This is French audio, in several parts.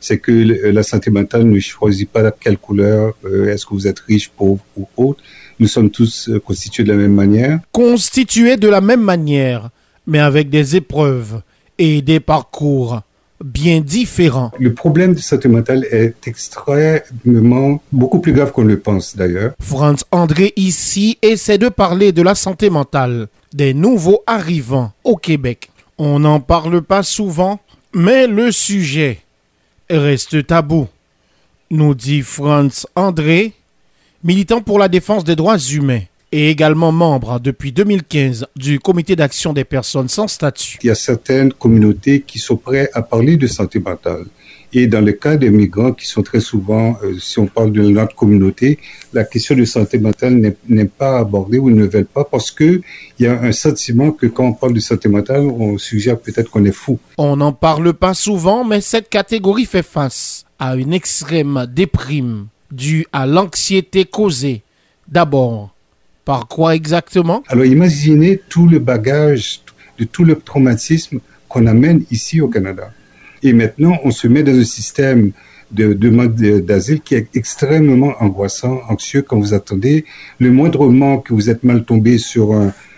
c'est que la santé mentale ne choisit pas quelle couleur, est-ce que vous êtes riche, pauvre ou autre. Nous sommes tous constitués de la même manière. Constitués de la même manière, mais avec des épreuves et des parcours bien différents. Le problème de santé mentale est extrêmement, beaucoup plus grave qu'on le pense d'ailleurs. Franz André ici essaie de parler de la santé mentale des nouveaux arrivants au Québec. On n'en parle pas souvent, mais le sujet reste tabou, nous dit Franz André, militant pour la défense des droits humains et également membre depuis 2015 du Comité d'action des personnes sans statut. Il y a certaines communautés qui sont prêtes à parler de santé mentale. Et dans le cas des migrants qui sont très souvent, si on parle de notre communauté, la question de santé mentale n'est pas abordée ou ils ne veulent pas parce que il y a un sentiment que quand on parle de santé mentale, on suggère peut-être qu'on est fou. On n'en parle pas souvent, mais cette catégorie fait face à une extrême déprime due à l'anxiété causée. D'abord, par quoi exactement? Alors imaginez tout le bagage, de tout le traumatisme qu'on amène ici au Canada. Et maintenant, on se met dans un système de demande d'asile qui est extrêmement angoissant, anxieux quand vous attendez. Le moindrement que vous êtes mal tombé sur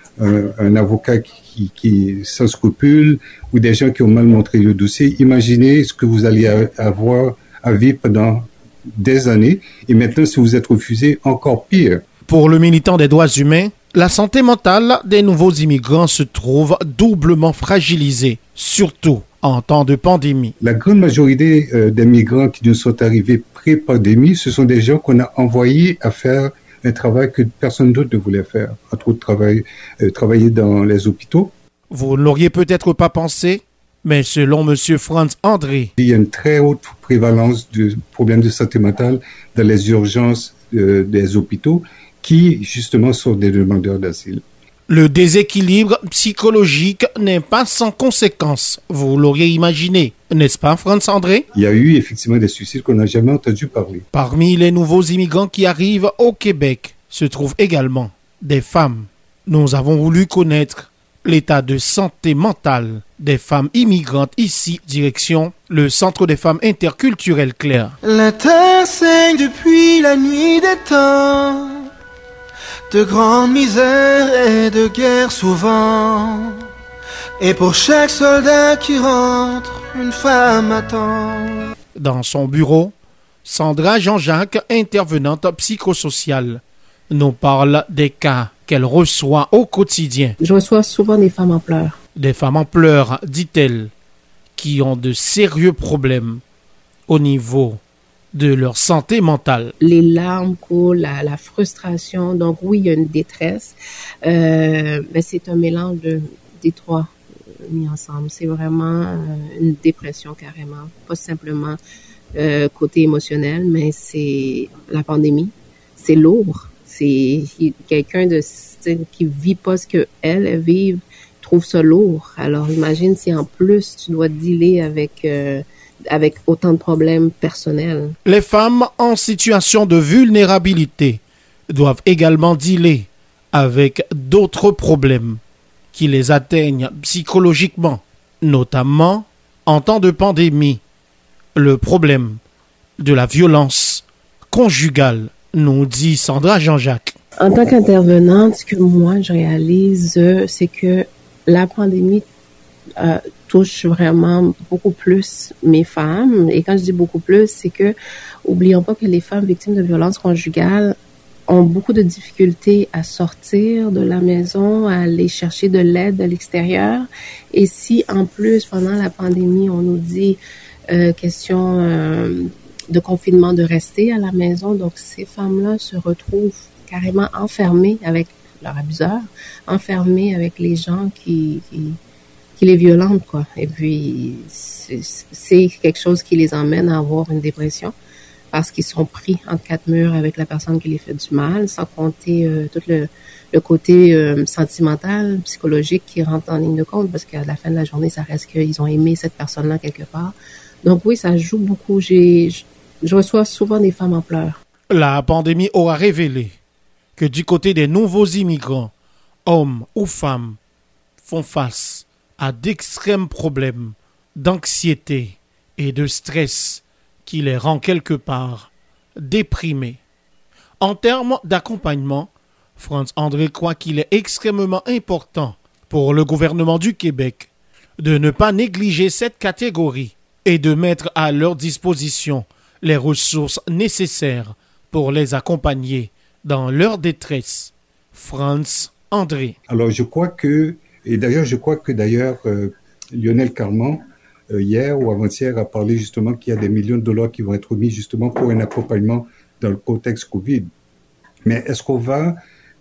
un avocat qui est sans scrupules ou des gens qui ont mal montré le dossier, imaginez ce que vous allez avoir à vivre pendant des années. Et maintenant, si vous êtes refusé, encore pire. Pour le militant des droits humains, la santé mentale des nouveaux immigrants se trouve doublement fragilisée, surtout en temps de pandémie. La grande majorité des migrants qui nous sont arrivés pré-pandémie, ce sont des gens qu'on a envoyés à faire un travail que personne d'autre ne voulait faire. Entre autres, travailler dans les hôpitaux. Vous ne l'auriez peut-être pas pensé, mais selon M. Franz André, il y a une très haute prévalence de problèmes de santé mentale dans les urgences des hôpitaux qui, justement, sont des demandeurs d'asile. Le déséquilibre psychologique n'est pas sans conséquences. Vous l'auriez imaginé, n'est-ce pas, Franz André? Il y a eu effectivement des suicides qu'on n'a jamais entendu parler. Parmi les nouveaux immigrants qui arrivent au Québec se trouvent également des femmes. Nous avons voulu connaître l'état de santé mentale des femmes immigrantes ici, direction le Centre des femmes interculturelles Claire. La terre saigne depuis la nuit des temps, de grande misère et de guerre souvent. Et pour chaque soldat qui rentre, une femme attend. Dans son bureau, Sandra Jean-Jacques, intervenante psychosociale, nous parle des cas qu'elle reçoit au quotidien. Je reçois souvent des femmes en pleurs. Des femmes en pleurs, dit-elle, qui ont de sérieux problèmes au niveau de leur santé mentale. Les larmes coulent, la frustration. Donc oui, il y a une détresse. Mais c'est un mélange des trois mis ensemble. C'est vraiment une dépression carrément. Pas simplement côté émotionnel, mais c'est la pandémie. C'est lourd. C'est quelqu'un qui vit pas ce qu'elle vit, trouve ça lourd. Alors imagine si en plus tu dois dealer avec autant de problèmes personnels. Les femmes en situation de vulnérabilité doivent également dealer avec d'autres problèmes qui les atteignent psychologiquement, notamment en temps de pandémie. Le problème de la violence conjugale, nous dit Sandra Jean-Jacques. En tant qu'intervenante, ce que moi je réalise, c'est que la pandémie touche vraiment beaucoup plus mes femmes. Et quand je dis beaucoup plus, c'est que, oublions pas que les femmes victimes de violences conjugales ont beaucoup de difficultés à sortir de la maison, à aller chercher de l'aide de l'extérieur. Et si, en plus, pendant la pandémie, on nous dit question de confinement, de rester à la maison, donc ces femmes-là se retrouvent carrément enfermées avec leur abuseur, enfermées avec les gens qui les violentent, quoi. Et puis, c'est quelque chose qui les emmène à avoir une dépression parce qu'ils sont pris entre quatre murs avec la personne qui les fait du mal, sans compter tout le côté sentimental, psychologique qui rentre en ligne de compte parce qu'à la fin de la journée, ça reste qu'ils ont aimé cette personne-là quelque part. Donc oui, ça joue beaucoup. Je reçois souvent des femmes en pleurs. La pandémie aura révélé que du côté des nouveaux immigrants, hommes ou femmes, font face à d'extrêmes problèmes d'anxiété et de stress qui les rend quelque part déprimés. En termes d'accompagnement, Franz André croit qu'il est extrêmement important pour le gouvernement du Québec de ne pas négliger cette catégorie et de mettre à leur disposition les ressources nécessaires pour les accompagner dans leur détresse. Franz André. Alors je crois que Lionel Carman, hier ou avant-hier, a parlé justement qu'il y a des millions de dollars qui vont être mis justement pour un accompagnement dans le contexte Covid. Mais est-ce qu'on va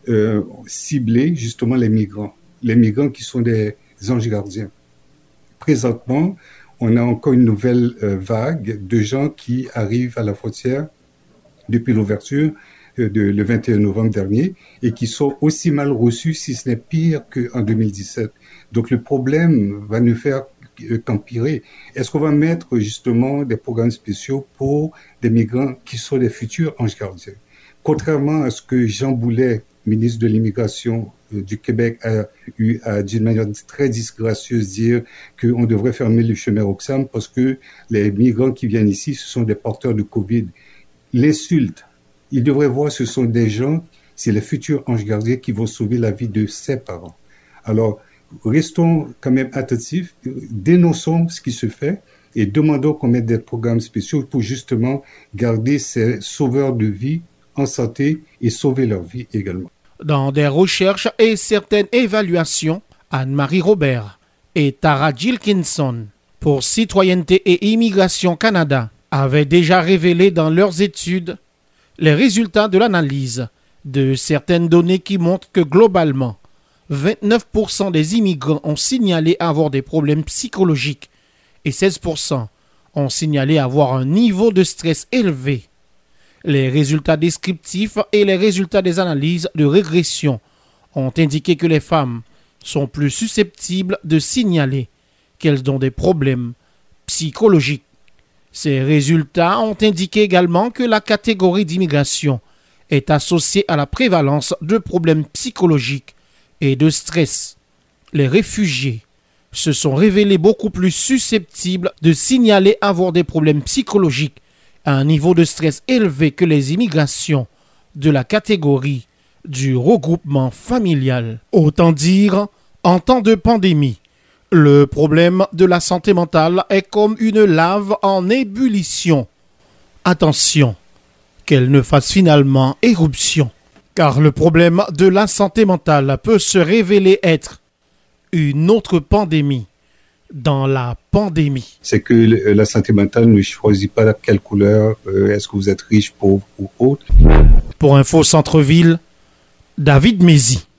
cibler justement les migrants qui sont des anges gardiens? Présentement, on a encore une nouvelle vague de gens qui arrivent à la frontière depuis l'ouverture le 21 novembre dernier et qui sont aussi mal reçus, si ce n'est pire qu'en 2017. Donc le problème va ne faire qu'empirer. Est-ce qu'on va mettre justement des programmes spéciaux pour des migrants qui sont des futurs anges gardiens? Contrairement à ce que Jean Boulet, ministre de l'Immigration du Québec, a eu à, d'une manière très disgracieuse, dire qu'on devrait fermer le chemin Roxham parce que les migrants qui viennent ici, ce sont des porteurs de Covid. L'insulte, ils devraient voir ce sont des gens, c'est les futurs anges gardiens qui vont sauver la vie de ses parents. Alors, restons quand même attentifs, dénonçons ce qui se fait et demandons qu'on mette des programmes spéciaux pour justement garder ces sauveurs de vie en santé et sauver leur vie également. Dans des recherches et certaines évaluations, Anne-Marie Robert et Tara Gilkinson pour Citoyenneté et Immigration Canada avaient déjà révélé dans leurs études les résultats de l'analyse de certaines données qui montrent que globalement, 29% des immigrants ont signalé avoir des problèmes psychologiques et 16% ont signalé avoir un niveau de stress élevé. Les résultats descriptifs et les résultats des analyses de régression ont indiqué que les femmes sont plus susceptibles de signaler qu'elles ont des problèmes psychologiques. Ces résultats ont indiqué également que la catégorie d'immigration est associée à la prévalence de problèmes psychologiques et de stress. Les réfugiés se sont révélés beaucoup plus susceptibles de signaler avoir des problèmes psychologiques à un niveau de stress élevé que les immigrations de la catégorie du regroupement familial. Autant dire, en temps de pandémie, le problème de la santé mentale est comme une lave en ébullition. Attention, qu'elle ne fasse finalement éruption, car le problème de la santé mentale peut se révéler être une autre pandémie dans la pandémie. C'est que la santé mentale ne choisit pas quelle couleur, est-ce que vous êtes riche, pauvre ou autre. Pour Info Centre-Ville, David Mézy.